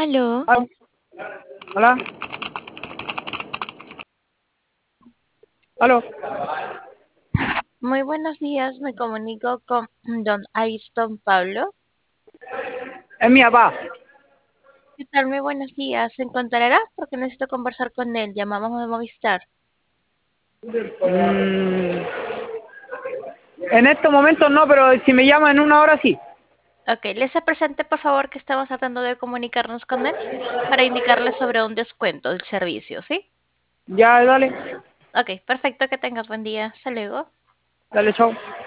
Aló, Aló. Hola. Aló. muy buenos días. Me comunico con don Ayrton Pablo. Es mi papá. ¿Qué tal? Muy buenos días. ¿Se encontrará? Porque necesito conversar con él. Llamamos de Movistar. Mm, en estos momentos no, pero si me llama en una hora sí. Ok, ¿le hace presente, por favor, que estamos tratando de comunicarnos con él para indicarle sobre un descuento del servicio, ¿sí? Ya, dale. Ok, perfecto. Que tengas buen día. Hasta luego. Dale, chao.